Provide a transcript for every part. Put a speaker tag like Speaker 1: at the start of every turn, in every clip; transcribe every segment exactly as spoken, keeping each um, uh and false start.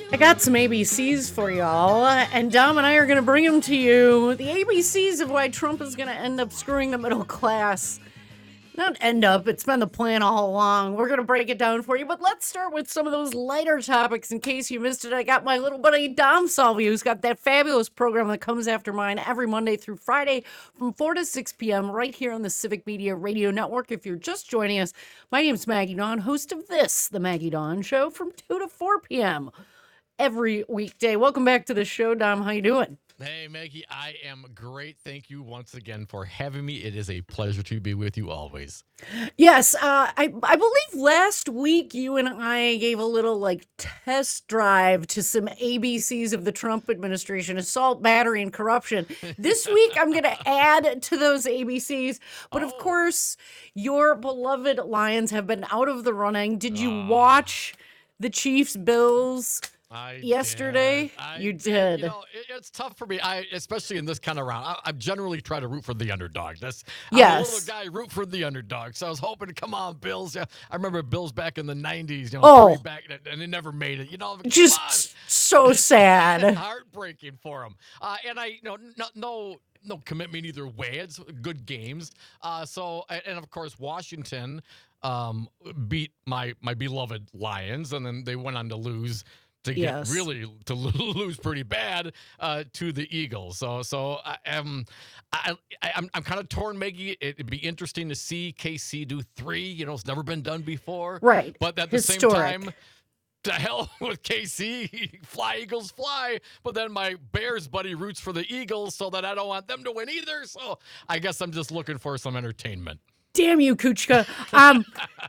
Speaker 1: I got some A B Cs for y'all, and Dom and I are going to bring them to you. The A B Cs of why Trump is going to end up screwing the middle class. Not end up, it's been the plan all along. We're going to break it down for you, but let's start with some of those lighter topics. In case you missed it, I got my little buddy Dom Salvi, who's got that fabulous program that comes after mine every Monday through Friday from four to six p.m. right here on the Civic Media Radio Network. If you're just joining us, my name's Maggie Dawn, host of this, The Maggie Dawn Show, from two to four p.m. every weekday. Welcome back to the show, Dom. How you doing?
Speaker 2: Hey, Maggie, I am great. Thank you once again for having me. It is a pleasure to be with you always.
Speaker 1: Yes, uh, I, I believe last week you and I gave a little like test drive to some A B Cs of the Trump administration, assault, battery, and corruption. This week I'm going to add to those A B Cs. But of
Speaker 2: Oh.
Speaker 1: course, your beloved Lions have been out of the running. Did you
Speaker 2: Ah.
Speaker 1: watch the Chiefs Bills?
Speaker 2: I
Speaker 1: Yesterday,
Speaker 2: did. I
Speaker 1: you did.
Speaker 2: You know, it, it's tough for me. I, especially in this kind of round. I, I generally try to root for the underdog. That's I'm a
Speaker 1: Yes.
Speaker 2: little guy root for the underdog. So I was hoping, come on, Bills. Yeah, I remember Bills back in the nineties. You know,
Speaker 1: Oh.
Speaker 2: three back, and they never made it. You know, come on.
Speaker 1: Just so sad.
Speaker 2: Heartbreaking for them. Uh, and I, you know, no, no, no commitment either way. It's good games. Uh, so, and and of course, Washington um, beat my my beloved Lions, and then they went on to lose. To get
Speaker 1: Yes.
Speaker 2: really to lose pretty bad uh, to the Eagles. So, so I am, I, I, I'm, I'm kind of torn, Maggie. It'd be interesting to see K C do three. You know, it's never been done before.
Speaker 1: Right.
Speaker 2: But at the
Speaker 1: Historic.
Speaker 2: same time, to hell with K C, fly Eagles fly. But then my Bears buddy roots for the Eagles, so that I don't want them to win either. So I guess I'm just looking for some entertainment.
Speaker 1: Damn you, Kuchka. Um,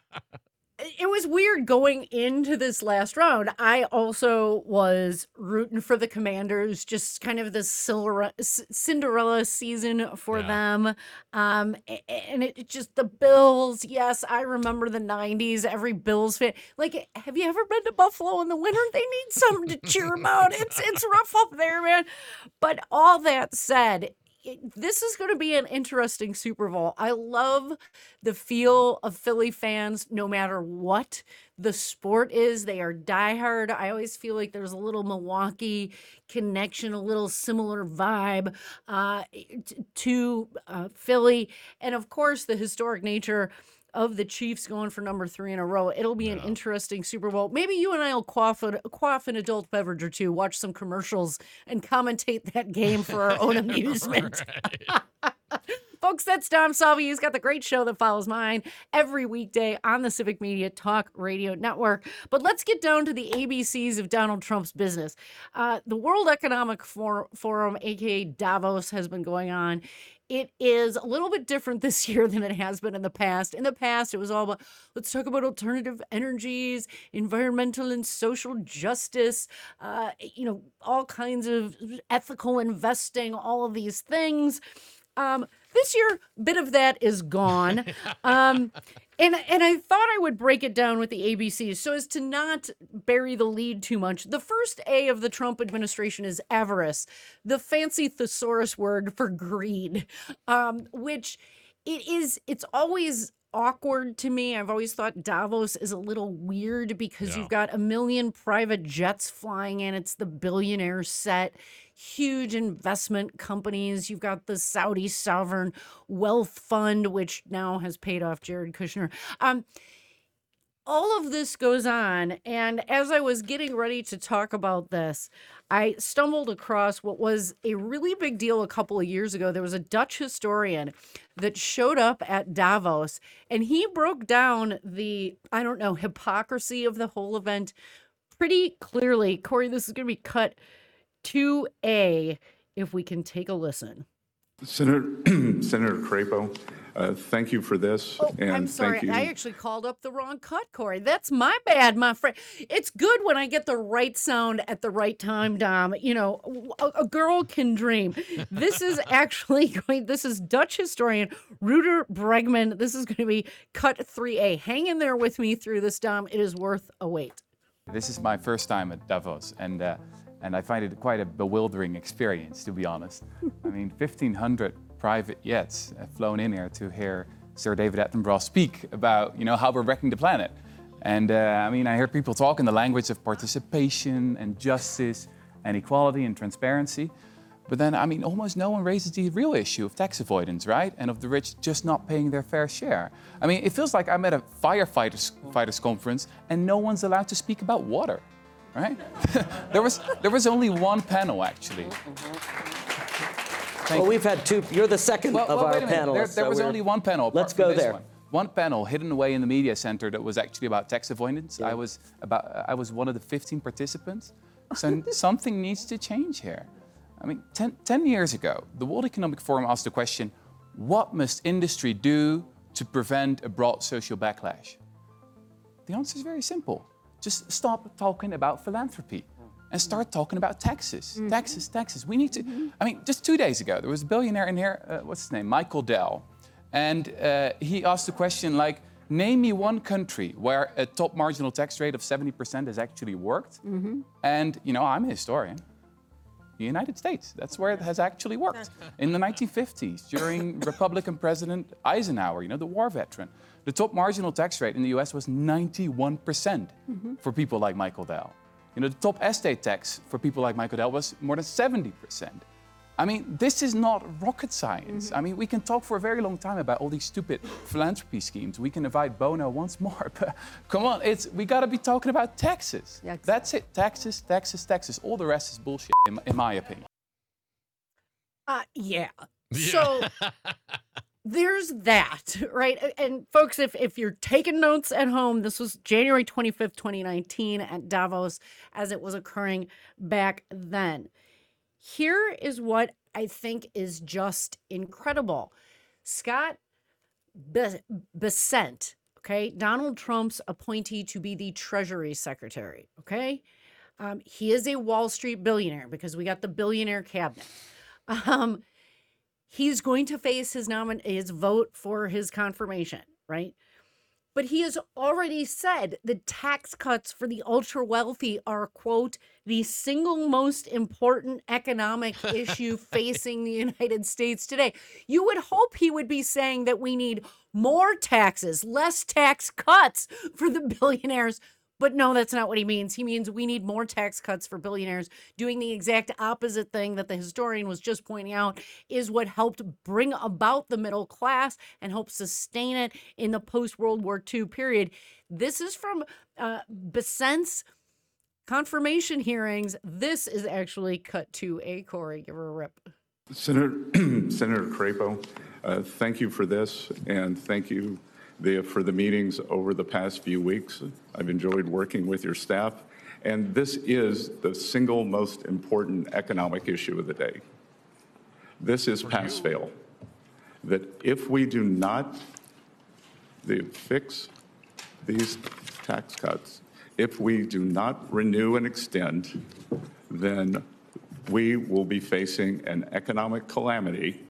Speaker 1: it was weird going into this last round. I also was rooting for the Commanders, just kind of the Cinderella, Cinderella season for
Speaker 2: Yeah.
Speaker 1: them. Um, a- and it it just, the Bills, yes, I remember the nineties, every Bills fan. Like, have you ever been to Buffalo in the winter? They need something to cheer them out. It's, it's rough up there, man. But all that said, it- this is going to be an interesting Super Bowl. I love the feel of Philly fans, no matter what the sport is. They are diehard. I always feel like there's a little Milwaukee connection, a little similar vibe uh, t- to uh, Philly. And of course, the historic nature of the Chiefs going for number three in a row. It'll be an
Speaker 2: Yeah.
Speaker 1: interesting Super Bowl. Maybe you and I will quaff, a, quaff an adult beverage or two, watch some commercials, and commentate that game for our own amusement.
Speaker 2: Right.
Speaker 1: Folks, that's Dom Salvi. He's got the great show that follows mine every weekday on the Civic Media Talk Radio Network. But let's get down to the A B Cs of Donald Trump's business. Uh, the World Economic For- Forum, aka Davos, has been going on. It is a little bit different this year than it has been in the past. In the past, it was all about, let's talk about alternative energies, environmental and social justice, uh, you know, all kinds of ethical investing, all of these things. Um, this year, bit of that is gone. Um, and, and I thought I would break it down with the A B Cs so as to not bury the lead too much. The first A of the Trump administration is avarice, the fancy thesaurus word for greed, um, which it is, it's always awkward to me. I've always thought Davos is a little weird because
Speaker 2: Yeah.
Speaker 1: you've got a million private jets flying in. It's the billionaire set, huge investment companies. You've got the Saudi sovereign wealth fund, which now has paid off Jared Kushner. Um, all of this goes on. And as I was getting ready to talk about this, I stumbled across what was a really big deal a couple of years ago. There was a Dutch historian that showed up at Davos, and he broke down the, I don't know, hypocrisy of the whole event pretty clearly. Corey, this is going to be cut to A if we can take a listen.
Speaker 3: Senator Senator Crapo, uh, thank you for this.
Speaker 1: Oh,
Speaker 3: and
Speaker 1: I'm sorry.
Speaker 3: Thank you.
Speaker 1: I actually called up the wrong cut, Corey. That's my bad, my friend. It's good when I get the right sound at the right time, Dom. You know, a, a girl can dream. This is actually going, this is Dutch historian Ruder Bregman. This is going to be cut three A. Hang in there with me through this, Dom. It is worth a wait.
Speaker 4: This is my first time at Davos, and uh, and I find it quite a bewildering experience, to be honest. I mean, fifteen hundred private jets have flown in here to hear Sir David Attenborough speak about, you know, how we're wrecking the planet. And uh, I mean, I hear people talk in the language of participation and justice and equality and transparency. But then, I mean, almost no one raises the real issue of tax avoidance, right? And of the rich just not paying their fair share. I mean, it feels like I'm at a firefighters fighters conference and no one's allowed to speak about water, right? there was there was only one panel, actually.
Speaker 5: Well, we've had two. You're the second
Speaker 4: well,
Speaker 5: of
Speaker 4: well,
Speaker 5: our
Speaker 4: wait a minute.
Speaker 5: panelists.
Speaker 4: There, there
Speaker 5: so
Speaker 4: was
Speaker 5: we're-
Speaker 4: only one panel. apart
Speaker 5: Let's
Speaker 4: from
Speaker 5: go
Speaker 4: this
Speaker 5: there.
Speaker 4: One. One panel hidden away in the media center that was actually about tax avoidance.
Speaker 5: Yeah.
Speaker 4: I was about. I was one of the fifteen participants. So something needs to change here. I mean, ten, ten years ago, the World Economic Forum asked the question, what must industry do to prevent a broad social backlash? The answer is very simple. Just stop talking about philanthropy and start talking about taxes. Mm-hmm. Taxes, taxes. We need to, mm-hmm. I mean, just two days ago, there was a billionaire in here, uh, what's his name, Michael Dell. And uh, he asked the question like, name me one country where a top marginal tax rate of seventy percent has actually worked. Mm-hmm. And, you know, I'm a historian. The United States, that's where it has actually worked. In the nineteen fifties, during Republican President Eisenhower, you know, the war veteran, the top marginal tax rate in the U S was ninety-one percent mm-hmm. for people like Michael Dell. You know, the top estate tax for people like Michael Dell was more than seventy percent. I mean, this is not rocket science. Mm-hmm. I mean, we can talk for a very long time about all these stupid philanthropy schemes. We can invite Bono once more, but come on, it's we got to be talking about taxes. Yeah, exactly. That's it, taxes, taxes, taxes. All the rest is bullshit, in, in my opinion.
Speaker 1: Uh, yeah.
Speaker 2: Yeah.
Speaker 1: So there's that, right? And folks, if, if you're taking notes at home, this was January twenty-fifth, twenty nineteen at Davos as it was occurring back then. Here is what I think is just incredible. Scott Be- Bessent, okay, Donald Trump's appointee to be the Treasury Secretary, okay? Um, he is a Wall Street billionaire because we got the billionaire cabinet. Um, he's going to face his nomin- his vote for his confirmation, right? But he has already said the tax cuts for the ultra wealthy are, quote, the single most important economic issue facing the United States today. You would hope he would be saying that we need more taxes, less tax cuts for the billionaires. But no, that's not what he means. He means we need more tax cuts for billionaires. Doing the exact opposite thing that the historian was just pointing out is what helped bring about the middle class and help sustain it in the post-World War Two period. This is from uh, Bessent's confirmation hearings. This is actually cut to a Corey. Give her a rip.
Speaker 3: Senator, Senator Crapo, uh, thank you for this, and thank you the, for the meetings over the past few weeks. I've enjoyed working with your staff, and this is the single most important economic issue of the day. This is pass-fail, that if we do not the, fix these tax cuts, if we do not renew and extend, then we will be facing an economic calamity.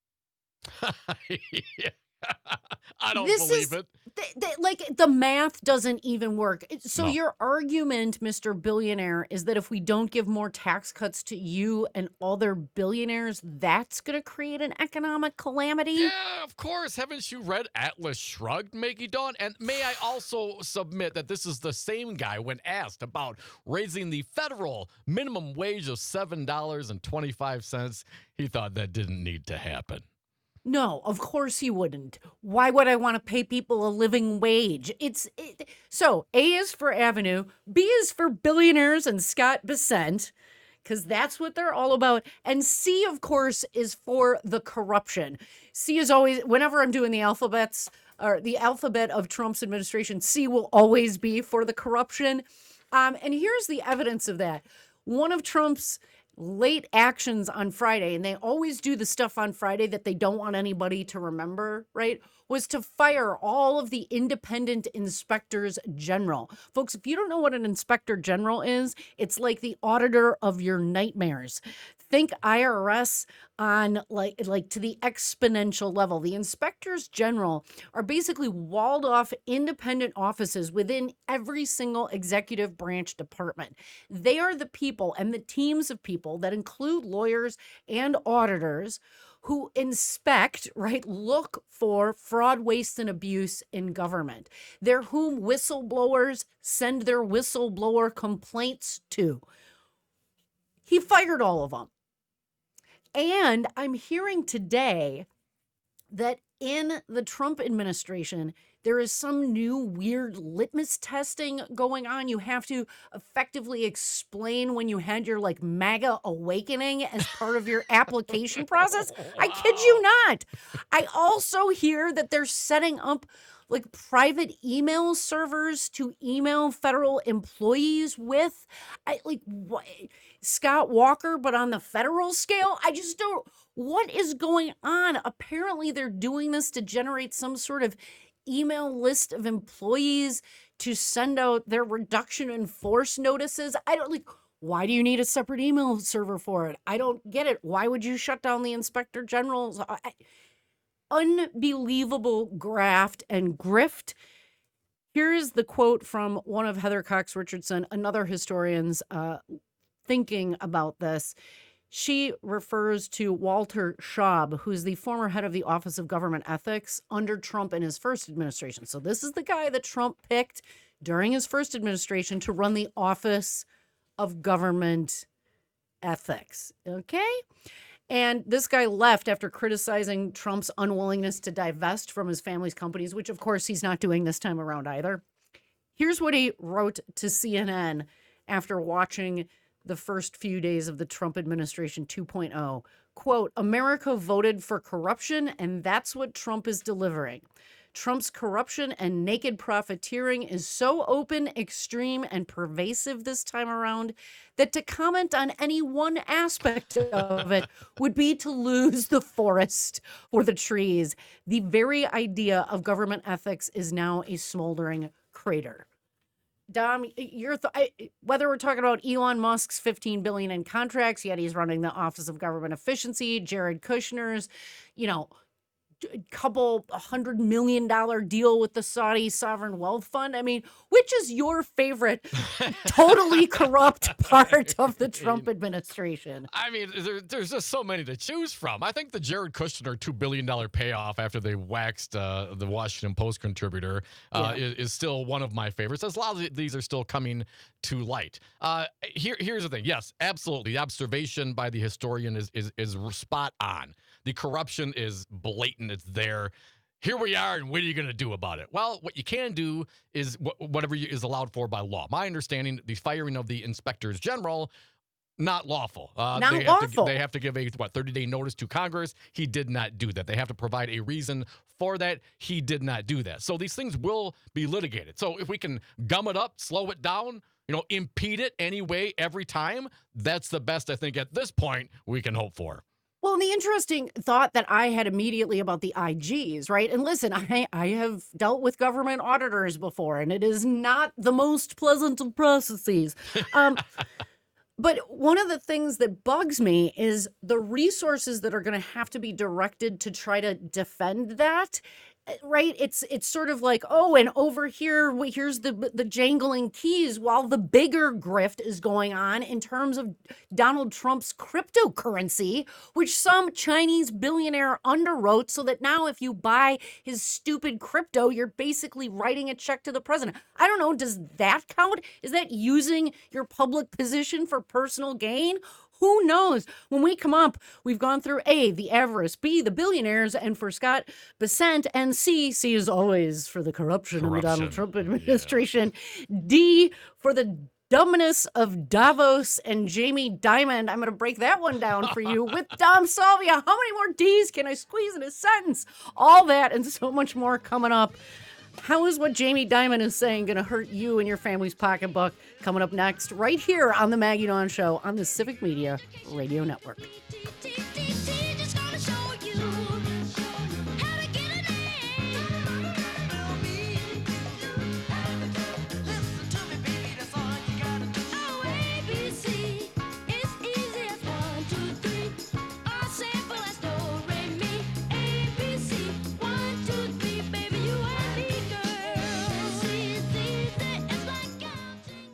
Speaker 2: Yeah. I don't
Speaker 1: This
Speaker 2: believe
Speaker 1: is,
Speaker 2: it.
Speaker 1: th- th- like the math doesn't even work. It- So
Speaker 2: No.
Speaker 1: your argument, Mister Billionaire, is that if we don't give more tax cuts to you and other billionaires, that's going to create an economic calamity?
Speaker 2: Yeah, of course. Haven't you read Atlas Shrugged, Maggie Dawn? And may I also submit that this is the same guy when asked about raising the federal minimum wage of seven dollars and twenty-five cents. He thought that didn't need to happen.
Speaker 1: No, of course he wouldn't. Why would I want to pay people a living wage? It's it, so A is for Avenue, B is for billionaires and Scott Bessent, because that's what they're all about. And C, of course, is for the corruption. C is always, whenever I'm doing the alphabets or the alphabet of Trump's administration, C will always be for the corruption. Um, and here's the evidence of that. One of Trump's late actions on Friday, and they always do the stuff on Friday that they don't want anybody to remember, right, was to fire all of the independent inspectors general. Folks, if you don't know what an inspector general is, it's like the auditor of your nightmares. Think I R S on like like to the exponential level. The inspectors general are basically walled off independent offices within every single executive branch department. They are the people and the teams of people that include lawyers and auditors who inspect, right, look for fraud, waste, and abuse in government. They're whom whistleblowers send their whistleblower complaints to. He fired all of them. And I'm hearing today that in the Trump administration, there is some new weird litmus testing going on. You have to effectively explain when you had your like MAGA awakening as part of your application process.
Speaker 2: Wow.
Speaker 1: I kid you not. I also hear that they're setting up like private email servers to email federal employees with. I like what Scott Walker, but on the federal scale. I just don't. What is going on? Apparently, they're doing this to generate some sort of email list of employees to send out their reduction in force notices. I don't like. Why do you need a separate email server for it? I don't get it. Why would you shut down the inspector general's? I, unbelievable graft and grift. Here's the quote from one of Heather Cox Richardson, another historian's uh, thinking about this. She refers to Walter Schaub, who's the former head of the Office of Government Ethics under Trump in his first administration. So this is the guy that Trump picked during his first administration to run the Office of Government Ethics. Okay? And this guy left after criticizing Trump's unwillingness to divest from his family's companies, which of course he's not doing this time around either. Here's what he wrote to C N N after watching the first few days of the Trump administration two point oh. Quote, America voted for corruption, and that's what Trump is delivering. Trump's corruption and naked profiteering is so open, extreme, and pervasive this time around that to comment on any one aspect of it would be to lose the forest for the trees. The very idea of government ethics is now a smoldering crater. Dom, your th- I, whether we're talking about Elon Musk's fifteen billion dollars in contracts, yet he's running the Office of Government Efficiency, Jared Kushner's, you know, couple hundred million dollar deal with the Saudi Sovereign Wealth Fund. I mean, which is your favorite totally corrupt part of the Trump administration?
Speaker 2: I mean, there, there's just so many to choose from. I think the Jared Kushner two billion dollars payoff after they waxed uh, the Washington Post contributor uh,
Speaker 1: Yeah.
Speaker 2: is, is still one of my favorites. As a lot of these are still coming to light. Uh, here, here's the thing. Yes, absolutely. The observation by the historian is, is, is spot on. The corruption is blatant. It's there. Here we are, and what are you going to do about it? Well, what you can do is wh- whatever you, is allowed for by law. My understanding, the firing of the inspectors general, not lawful. Uh,
Speaker 1: Not
Speaker 2: they
Speaker 1: lawful.
Speaker 2: Have to, they have to give a, what, thirty-day notice to Congress. He did not do that. They have to provide a reason for that. He did not do that. So these things will be litigated. So if we can gum it up, slow it down, you know, impede it anyway every time, that's the best I think at this point we can hope for.
Speaker 1: Well, and the interesting thought that I had immediately about the I Gs, right? And listen, I, I have dealt with government auditors before, and it is not the most pleasant of processes. Um, but one of the things that bugs me is the resources that are going to have to be directed to try to defend that. Right? It's it's sort of like, oh, and over here, wait, here's the the jangling keys while the bigger grift is going on in terms of Donald Trump's cryptocurrency, which some Chinese billionaire underwrote so that now if you buy his stupid crypto, you're basically writing a check to the president. I don't know. Does that count? Is that using your public position for personal gain? Who knows? When we come up, we've gone through A, the avarice, B, the billionaires, and for Scott Bessent, and C, C is always for the corruption, in the Donald
Speaker 2: Corruption,
Speaker 1: Trump
Speaker 2: yeah.
Speaker 1: administration, D, for the dumbness of Davos and Jamie Dimon. I'm going to break that one down for you with Dom Salvia. How many more D's can I squeeze in a sentence? All that and so much more coming up. How is what Jamie Dimon is saying going to hurt you and your family's pocketbook? Coming up next, right here on The Maggie Dawn Show on the Civic Media Radio Network.